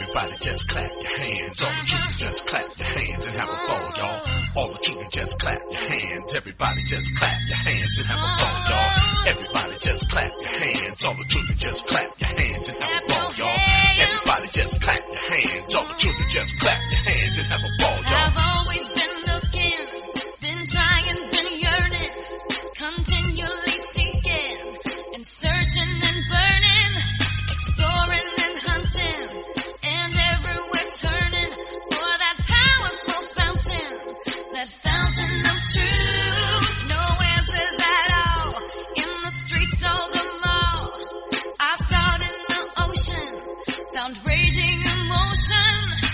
Everybody just clap your hands. All the children just clap your hands and have a ball, y'all. All the children just clap your hands. Everybody just clap your hands and have a ball, y'all. Everybody just clap your hands. All the children just clap your hands and have a ball, y'all. Everybody just clap your hands. All the children just clap your hands and have a ball, y'all. I've always been looking, been trying, been yearning, continually seeking and searching and burning, exploring and hunting, and everywhere turning for that powerful fountain, that fountain of truth. No answers at all in the streets or the mall. I sought in the ocean, found raging emotion.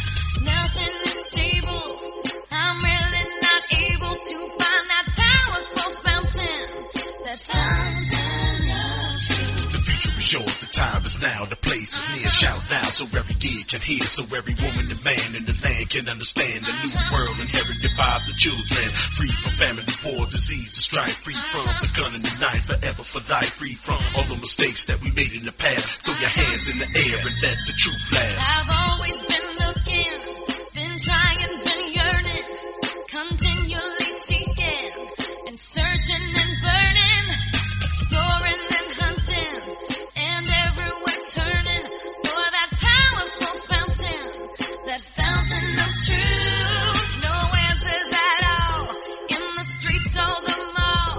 Nothing is stable. I'm really not able to find that powerful fountain, that fountain of truth. The future is yours, the time is now, the place is near. Shout now so every ear can hear, so every woman and man in the land can understand the new world inherited by the children. Free from famine, war, disease, and strife. Free from the gun and the knife, forever for life. Free from all the mistakes that we made in the past. Throw your hands in the air and let the truth blast. I've always been looking, been trying, been yearning, continually seeking and searching and burning, exploring and hunting, and everywhere turning for that powerful fountain, that fountain of truth. No answers at all in the streets or the mall.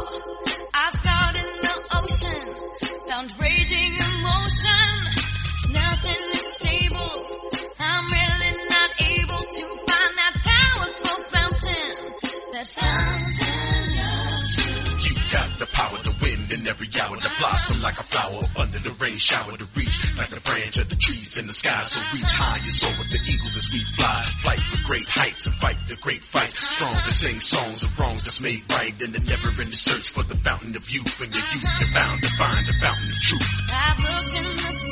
I sought in the ocean, found raging emotion. Nothing is stable. I'm really not able to find that powerful fountain, that fountain of truth. You got the power to win in every hour, to blossom like a flower under the rain shower, to reach like the branch of the trees in the sky. So reach high and soar with the eagle as we fly. Flight with great heights and fight the great fight. Strong to sing songs of wrongs that's made right. In the never-ending search for the fountain of youth. And your youth you're bound to find the fountain of truth. I've looked in the